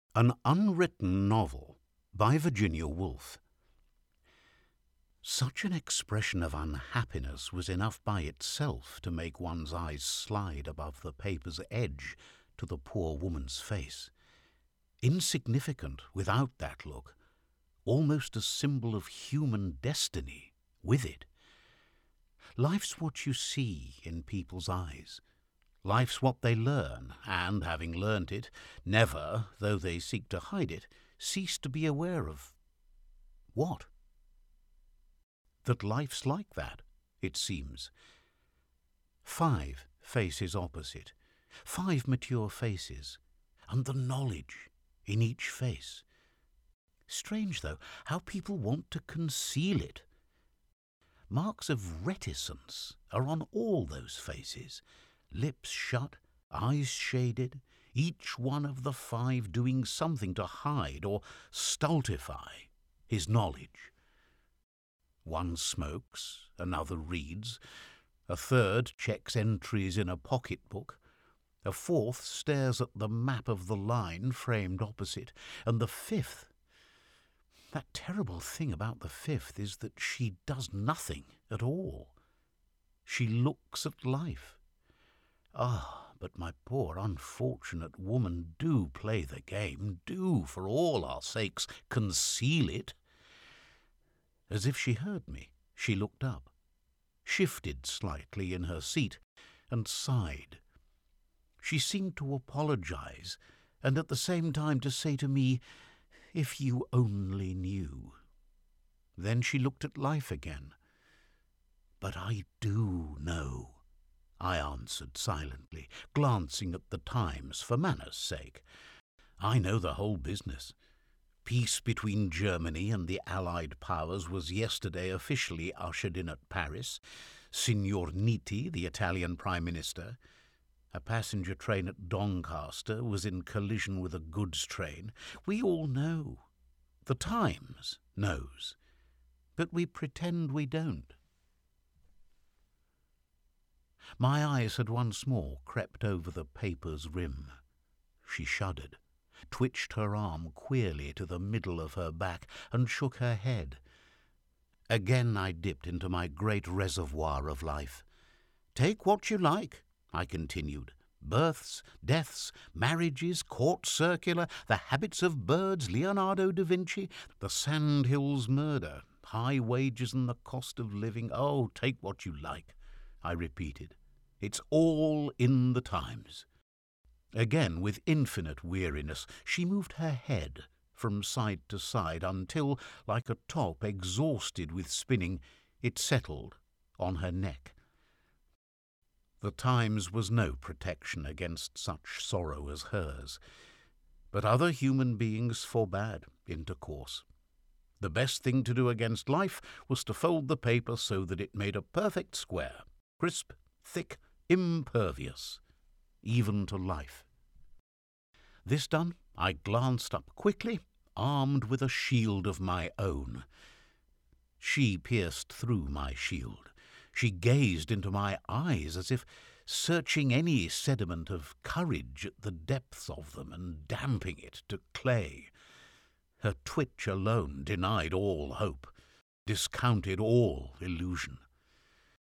An Unwritten Novel by Virginia Woolf. Such an expression of unhappiness was enough by itself to make one's eyes slide above the paper's edge to the poor woman's face. Insignificant without that look, almost a symbol of human destiny with it. Life's what you see in people's eyes. Life's what they learn, and, having learnt it, never, though they seek to hide it, cease to be aware of what? That life's like that, it seems. 5 faces opposite, 5 mature faces, and the knowledge in each face. Strange, though, how people want to conceal it. Marks of reticence are on all those faces. Lips shut, eyes shaded, each one of the 5 doing something to hide or stultify his knowledge. One smokes, another reads, a third checks entries in a pocketbook, a 4th stares at the map of the line framed opposite, and the 5th, that terrible thing about the 5th is that she does nothing at all. She looks at life. Ah, but my poor unfortunate woman, do play the game, do, for all our sakes, conceal it. As if she heard me, she looked up, shifted slightly in her seat, and sighed. She seemed to apologize, and at the same time to say to me, "If you only knew." Then she looked at life again. "But I do know," I answered silently, glancing at the Times for manners' sake. "I know the whole business. Peace between Germany and the Allied powers was yesterday officially ushered in at Paris. Signor Nitti, the Italian Prime Minister. A passenger train at Doncaster was in collision with a goods train. We all know. The Times knows. But we pretend we don't." My eyes had once more crept over the paper's rim. She shuddered, twitched her arm queerly to the middle of her back, and shook her head. Again I dipped into my great reservoir of life. "Take what you like," I continued. "Births, deaths, marriages, court circular, the habits of birds, Leonardo da Vinci, the Sandhills murder, high wages and the cost of living. Oh, take what you like," I repeated. "It's all in the Times." Again, with infinite weariness, she moved her head from side to side until, like a top exhausted with spinning, it settled on her neck. The Times was no protection against such sorrow as hers, but other human beings forbade intercourse. The best thing to do against life was to fold the paper so that it made a perfect square, crisp, thick, impervious, even to life. This done, I glanced up quickly, armed with a shield of my own. She pierced through my shield. She gazed into my eyes as if searching any sediment of courage at the depths of them and damping it to clay. Her twitch alone denied all hope, discounted all illusion.